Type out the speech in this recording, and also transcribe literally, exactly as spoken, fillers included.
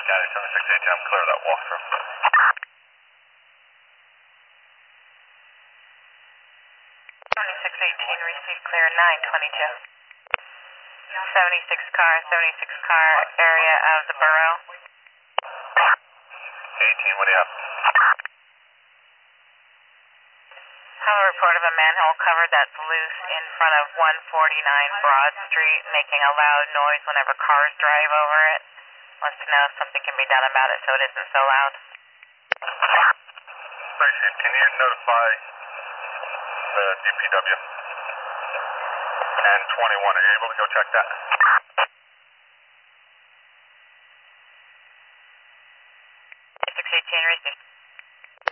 Got it, seven six eighteen, I'm clear of that walkthrough. seventy-six eighteen, received clear nine twenty-two. seventy-six car, seventy-six car, area of the borough. eighteen, what do you have? Have a report of a manhole cover that's loose in front of one forty-nine Broad Street, making a loud noise whenever cars drive over it. Wants to know if something can be done about it so it isn't so loud. Appreciate it. Can you notify the D P W? And twenty-one, are you able to go check that? six eighteen, received.